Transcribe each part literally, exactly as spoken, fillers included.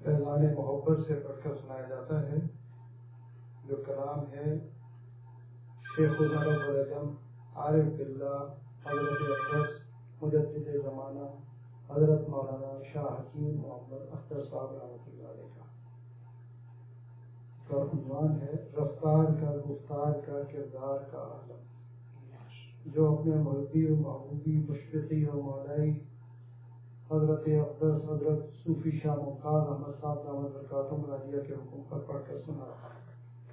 فیضان محبت سے پڑھ کر سنایا جاتا ہے، جو کلام ہے شیخ العالم عارف باللہ حضرت اقدس مجدد زمانہ حضرت مولانا شاہ حکیم محمد اختر صاحب رحمۃ اللہ علیہ کا کا عنوان ہے رفتار کا گفتار کا کردار کا عالم، جو اپنے محبی و محبوبی مشفقی و مولائی حضرت اقدس حضرت صوفی شاہ ممتاز احمد صاحب دامت برکاتہم العالیہ کے حکم پر پڑھ کر سنا رہا ہے۔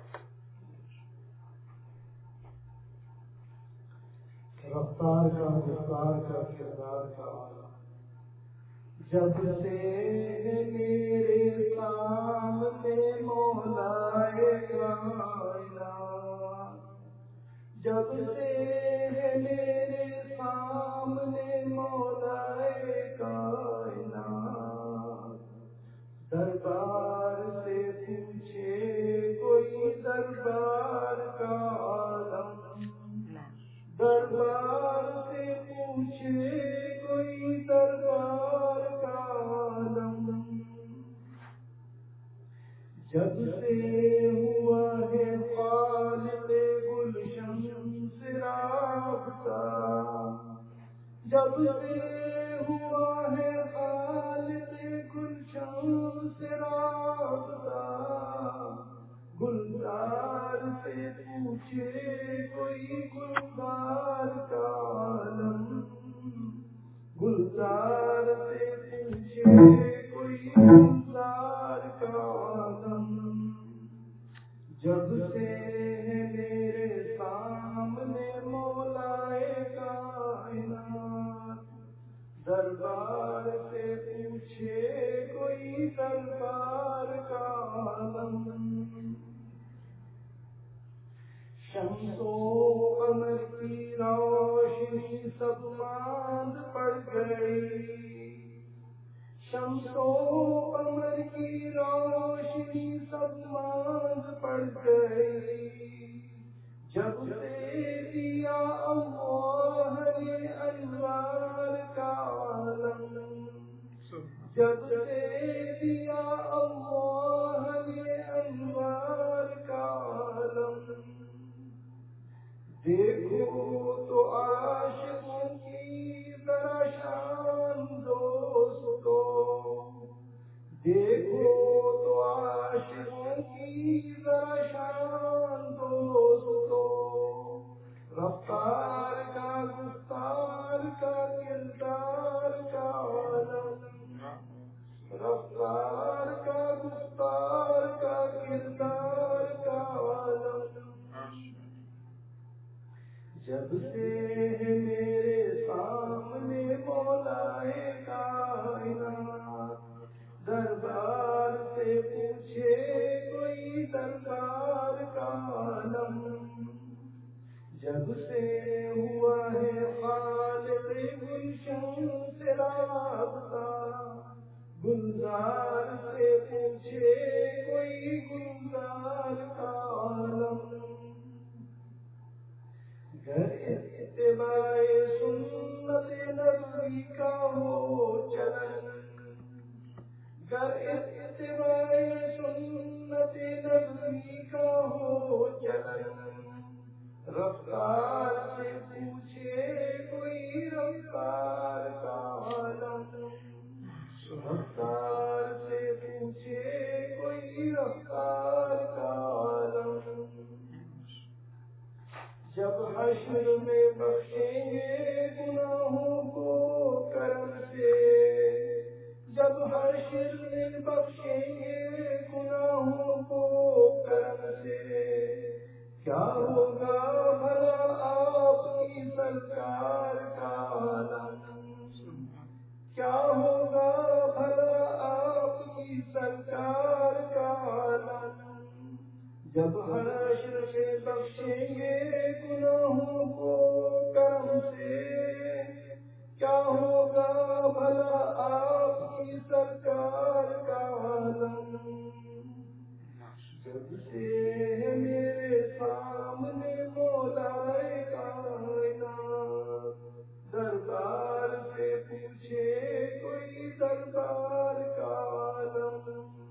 رفتار کا گفتار کا کردار کا عالم، جب سے میرے سامنے مولائے کائنات، جب سے میرے سامنے مولائے کائنات، دربار سے پوچھے کوئی دربار کا عالم، دربار سے پوچھے کوئی دربار کا عالم، جب سے ہوا ہے خالق گلشن سے رابطہ، جب سے ہوا ہے خالق گلشن سے رابطہ، گلزار سے پوچھے کوئی گلزار کا عالم، گلزار سے پوچھے کوئی گلزار کا عالم، جب سے میرے سامنے مولائے کائنات، دربار سے پوچھے کوئی دربار کا عالم، شمس و قمر کی روشنی سب ماند پڑ گئی، شمس و قمر کی روشنی سب ماند پڑ گئی، جب سے دیا اللہ نے انوار کا عالم، جب سے دیا اللہ نے انوار کا عالم، دیکھو تو عاشقوں کی ذرا شان دوستو، دیکھو تو عاشقوں کی ذرا شان دوستو، رفتار کا گفتار کا کردار کا عالم، رفتار کا گفتار کا کردار کا عالم، جب سے میرے سامنے مولائے کائنات، دربار سے پوچھے کوئی دربار کا عالم، جب سے ہوا ہے خالق گلشن سے رابطہ، گلزار سے پوچھے کوئی گلزار کا عالم، گر اتباع سنت نبوی کا ہو چلن، گر اتباع سنت نبوی کا ہو چلن، رفتار سے پوچھے کوئی رفتار کا عالم، رفتار سے پوچھے کوئی رفتار کا عالم، جب حشر میں بخشیں گے گناہوں کو کرم سے، جب حشر میں بخشیں گے گناہوں کو کرم سے، کیا ہوگا بھلا آپ کی سرکار کا عالم، کیا ہوگا بھلا آپ کی سرکار کا عالم، جب حشر میں بخشیں گے گناہوں کو کرم سے، کیا ہوگا بھلا آپ کی سرکار کا عالم، جب سے میرے سامنے مولائے کائنات، دربار سے پوچھے کوئی دربار کا عالم،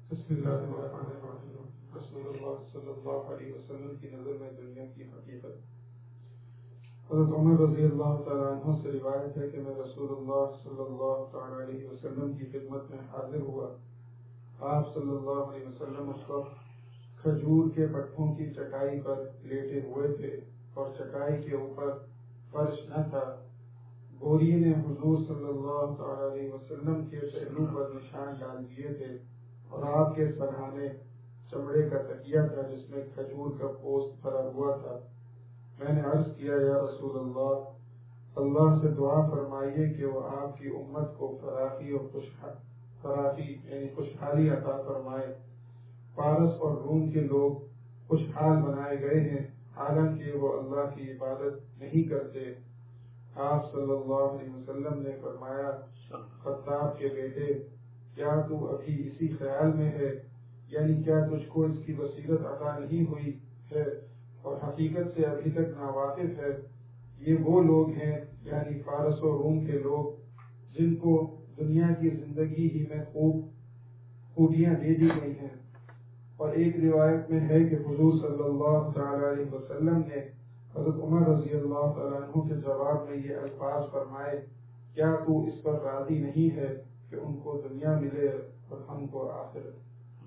بسم اللہ الرحمن الرحیم. رسول اللہ صلی اللہ علیہ وسلم کی نظر میں دنیا کی حقیقت. حضرت عمر رضی اللہ تعالیٰ عنہ سے روایت ہے کہ میں رسول اللہ صلی اللہ تعالیٰ علیہ وسلم کی خدمت میں حاضر ہوا. آپ صلی اللہ علیہ وسلم اس وقت کھجور کے پٹھوں کی چٹائی پر لیٹے ہوئے تھے اور چٹائی کے اوپر فرش نہ تھا. بوری نے حضور صلی اللہ تعالیٰ علیہ وسلم کے پہلو پر نشان ڈال دیے تھے اور آپ کے سرہانے چمڑے کا تکیہ تھا جس میں کھجور کا پوست بھرا ہوا تھا. میں نے عرض کیا یا رسول اللہ اللہ سے دعا فرمائیے کہ وہ آپ کی امت کو فراخی اور خوشحالی فراخی یعنی خوشحالی عطا فرمائے. فارس اور روم کے لوگ خوشحال بنائے گئے ہیں حالانکہ وہ اللہ کی عبادت نہیں کرتے. آپ صلی اللہ علیہ وسلم نے فرمایا خطاب کے بیٹے کیا تو ابھی اسی خیال میں ہے یعنی کیا تجھ کو اس کی بصیرت عطا نہیں ہوئی ہے اور حقیقت سے ابھی تک ناواقف ہے. یہ وہ لوگ ہیں یعنی فارس و روم کے لوگ جن کو دنیا کی زندگی ہی میں خوب خوبیاں دے دی گئی ہیں. اور ایک روایت میں ہے کہ حضور صلی اللہ تعالی علیہ وسلم نے حضرت عمر رضی اللہ تعالیٰ عنہ کے جواب میں یہ الفاظ فرمائے کیا تو اس پر راضی نہیں ہے کہ ان کو دنیا ملے اور ہم کو آخرت.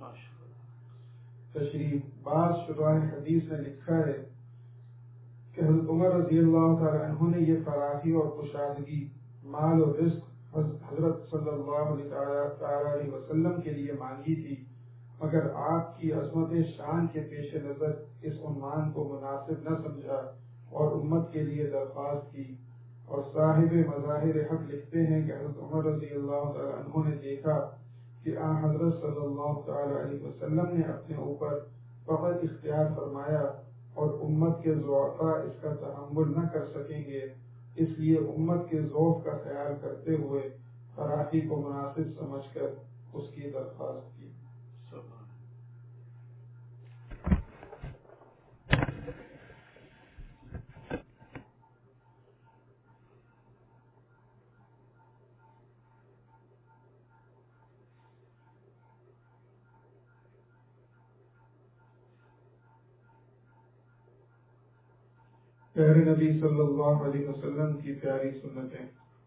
تشریف بعض شراح حدیث نے لکھا ہے کہ حضرت عمر رضی اللہ تعالیٰ عنہ نے یہ فراخی اور کشادگی مال اور رزق حضرت صلی اللہ علیہ وسلم کے لیے مانگی تھی مگر آپ کی عظمت شان کے پیش نظر اس عنوان کو مناسب نہ سمجھا اور امت کے لیے درخواست کی. اور صاحب مظاہر حق لکھتے ہیں کہ حضرت عمر رضی اللہ تعالیٰ عنہ نے دیکھا کہ آن حضرت صلی اللہ تعالیٰ علیہ وسلم نے اپنے اوپر فخر اختیار فرمایا اور امت کے ضعفاء اس کا تحمل نہ کر سکیں گے اس لیے امت کے ذوق کا خیال کرتے ہوئے فراخی کو مناسب سمجھ کر اس کی درخواست کی. پیارے نبی صلی اللہ علیہ وسلم کی پیاری سنتیں.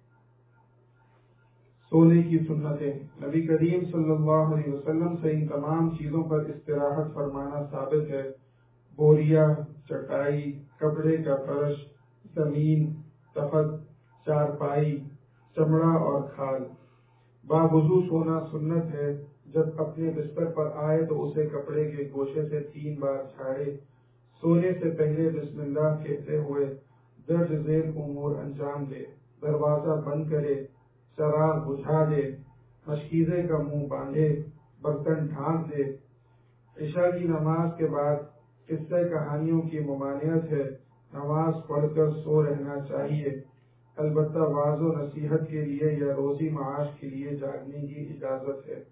سونے کی سنتیں. نبی کریم صلی اللہ علیہ وسلم سے ان تمام چیزوں پر استراحت فرمانا ثابت ہے. بوریا، چٹائی، کپڑے کا فرش، زمین، تخت، چارپائی، چمڑا اور کھال. باوضو سونا سنت ہے. جب اپنے بستر پر آئے تو اسے کپڑے کے گوشے سے تین بار جھاڑے. سونے سے پہلے بسم اللہ کہتے ہوئے درج ذیل امور انجام دے. دروازہ بند کرے، چراغ بجھا دے، مشکیزے کا منہ باندھے، برتن ڈھانک دے. عشاء کی نماز کے بعد قصہ کہانیوں کی ممانعت ہے. نماز پڑھ کر سو رہنا چاہیے. البتہ واعظ و نصیحت کے لیے یا روزی معاش کے لیے جاگنے کی اجازت ہے.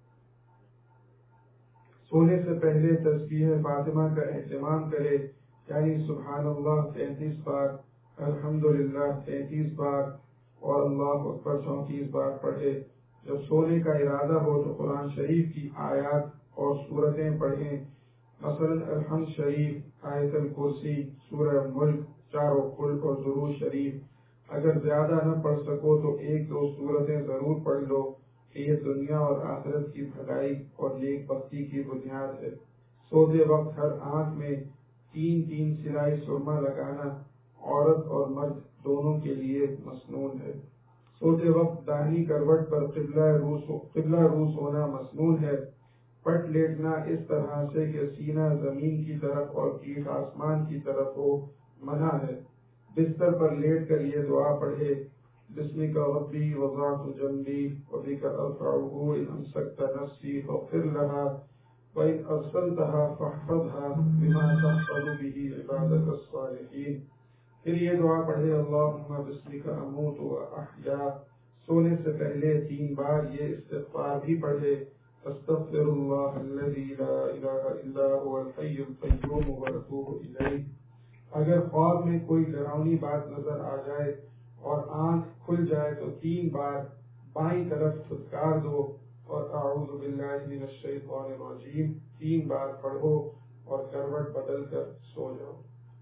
سونے سے پہلے تسبیح فاطمہ کا اہتمام کرے یعنی سبحان اللہ تینتیس بار، الحمدللہ تینتیس بار اور اللہ اکبر چونتیس بار پڑھے. جب سونے کا ارادہ ہو تو قرآن شریف کی آیات اور سورتیں پڑھیں مثلا الحمد شریف، آیت الکرسی، سورہ ملک، چاروں قلب اور درود شریف. اگر زیادہ نہ پڑھ سکو تو ایک دو سورتیں ضرور پڑھ لو کہ یہ دنیا اور آخرت کی بھلائی اور نیک بختی کی بنیاد ہے. سوتے وقت ہر آنکھ میں تین تین سلائی سرما لگانا عورت اور مرد دونوں کے لیے مسنون ہے. سوتے وقت داہنی کروٹ پر قبلہ روس قبلہ روس ہونا مسنون ہے. پٹ لیٹنا اس طرح سے کہ سینہ زمین کی طرف اور پیٹھ آسمان کی طرف ہو منع ہے. بستر پر لیٹ کر یہ دعا پڑھے بسمک ربی وضعت جنبی وبک ارفعه ان امسکت نفسی فاغفر لها وان ارسلتها فاحفظها بما تحفظ به عبادك الصالحین. پھر یہ دعا پڑھے اللہم بسمک اموت واحیا. سونے سے پہلے تین بار یہ استغفار بھی پڑھے استغفر اللہ الذی لا الہ الا هو الحی القیوم واتوب الیہ. اگر خواب میں کوئی ڈراؤنی بات نظر آ جائے اور آنکھ کھل جائے تو تین بار بائیں طرف پھٹکار دو اور اعوذ باللہ باللہ من الشیطان الرجیم تین بار پڑھو اور کروٹ بدل کر سو جاؤ.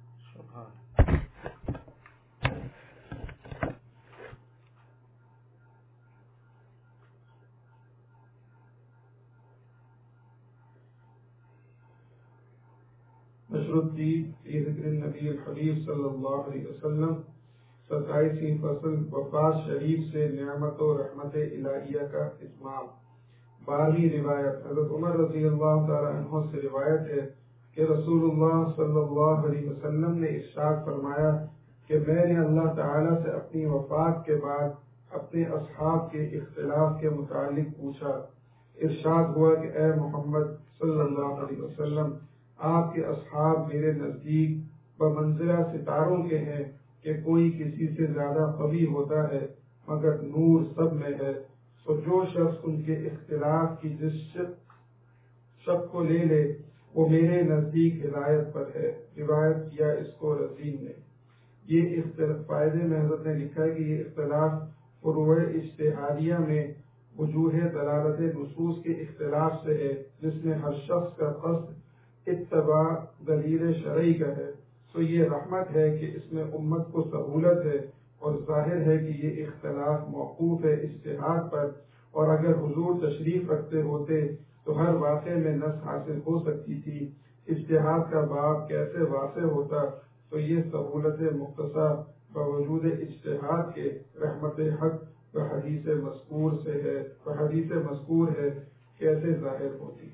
نشر الدین فی ذکر النبی الحبیب صلی اللہ علیہ وسلم ستائیسویں فصل وفات شریف سے نعمت و رحمت الہیہ کا اتمام. بارہویں روایت حضرت عمر رضی اللہ تعالی عنہ سے روایت ہے کہ رسول اللہ صلی اللہ علیہ وسلم نے ارشاد فرمایا کہ میں نے اللہ تعالی سے اپنی وفات کے بعد اپنے اصحاب کے اختلاف کے متعلق پوچھا. ارشاد ہوا کہ اے محمد صلی اللہ علیہ وسلم آپ کے اصحاب میرے نزدیک بمنزلہ ستاروں کے ہیں کہ کوئی کسی سے زیادہ قوی ہوتا ہے مگر نور سب میں ہے. سو جو شخص ان کے اختلاف کی جس شک کو لے لے وہ میرے نزدیک ہدایت پر ہے. روایت کیا اس کو رزین نے. یہ اختلاف فائدے میں حضرت نے لکھا ہے کہ یہ اختلاف فروع اجتہادیہ میں وجوہ دلالت نصوص کے اختلاف سے ہے جس میں ہر شخص کا قصد اتباع دلیل شرعی کا ہے. تو یہ رحمت ہے کہ اس میں امت کو سہولت ہے اور ظاہر ہے کہ یہ اختلاف موقوف ہے اجتہاد پر، اور اگر حضور تشریف رکھتے ہوتے تو ہر واقعے میں نص حاصل ہو سکتی تھی. اجتہاد کا باب کیسے واسع ہوتا؟ تو یہ سہولت مختصر باوجود اجتہاد کے رحمت حق و حدیث مذکور سے ہے و حدیث مذکور ہے کیسے ظاہر ہوتی.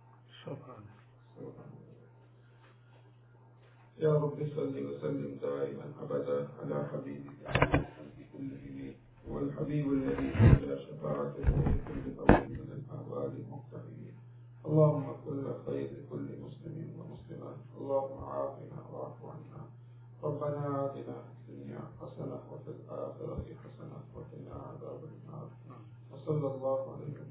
یا رب صلی وسلم دائما ابدا على حبیبک والحبیب الذی ترجى شفاعته في كل قول من الاحوال المقتحمين. اللهم كل خير كل مسلم ومسلمة. اللهم عافنا واعف عنا. ربنا آتنا في الدنيا حسنة وفي الآخرة حسنة وقنا عذاب النار. وصلى الله عليه وسلم